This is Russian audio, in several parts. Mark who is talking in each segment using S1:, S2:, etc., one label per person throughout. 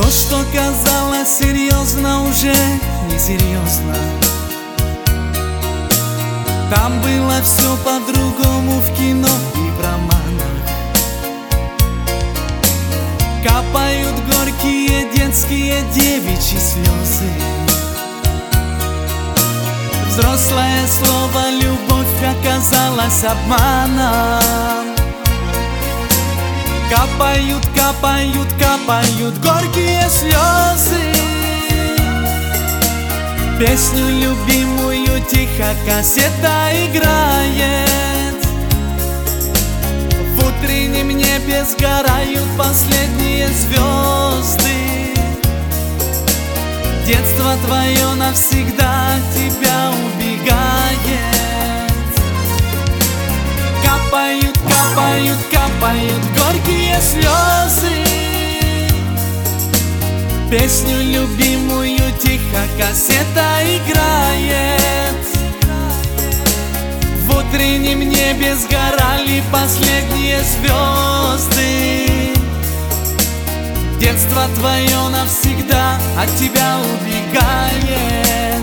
S1: То, что казалось серьезно, уже несерьезно. Там было все по-другому в кино и в романах. Капают горькие детские девичьи слезы. Взрослое слово «любовь» оказалось обманом. Капают, капают, капают горькие слезы. Песню любимую тихо кассета играет. В утреннем небе сгорают последние звезды. Детство твое навсегда от тебя убегает. Капают, капают, капают горькие слезы. Песню любимую тихо кассета играет. В утреннем небе сгорали последние звезды. Детство твое навсегда от тебя убегает.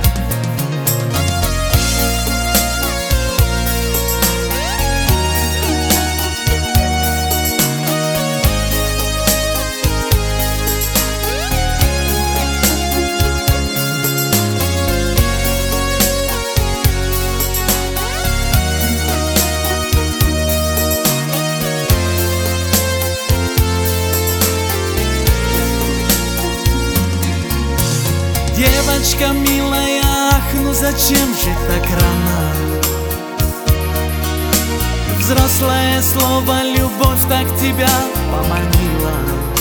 S1: Девочка милая, ах, ну зачем же так рано? Взрослое слово «любовь» так тебя поманила.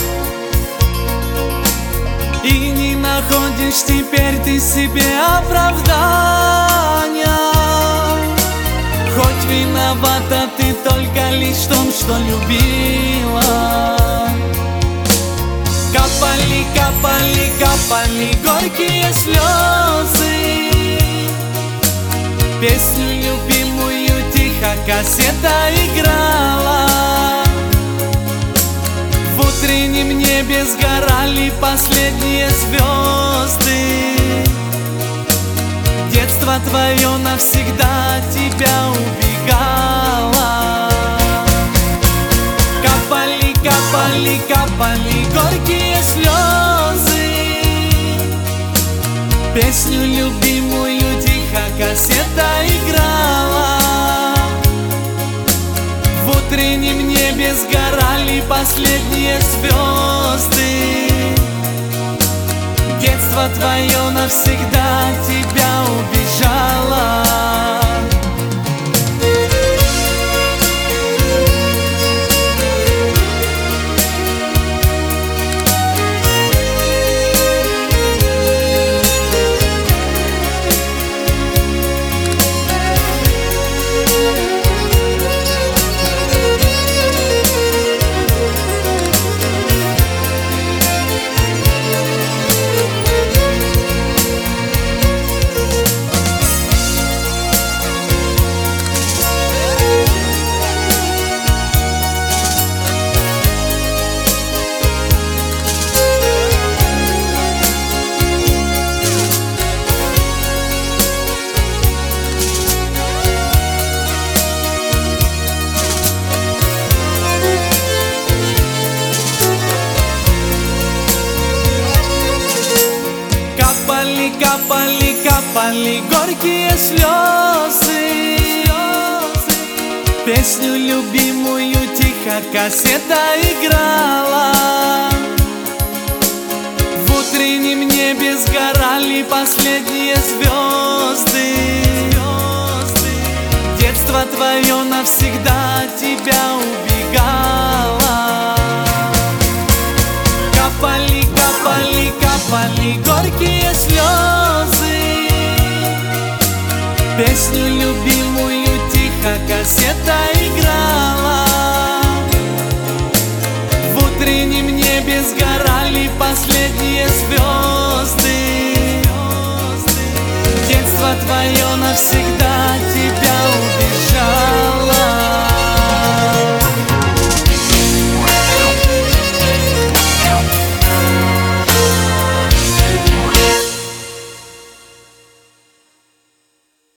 S1: И не находишь теперь ты себе оправдания. Хоть виновата ты только лишь в том, что любила. Капали, капали, капали горькие слезы. Песню любимую тихо кассета играла. В утреннем небе сгорали последние звезды. Детство твое навсегда от тебя убегало. Капали, капали, капали горькие слезы. Песню любимую тихо кассета играла. В утреннем небе сгорали последние звезды. Детство твое навсегда от тебя убежало. Капали, капали горькие слезы. Песню любимую тихо кассета играла. В утреннем небе сгорали последние звезды. Детство твое навсегда от тебя убегало. Капали, капали, капали горькие слезы. Песню любимую тихо кассета играла. В утреннем небе сгорали последние звезды. Детство твое навсегда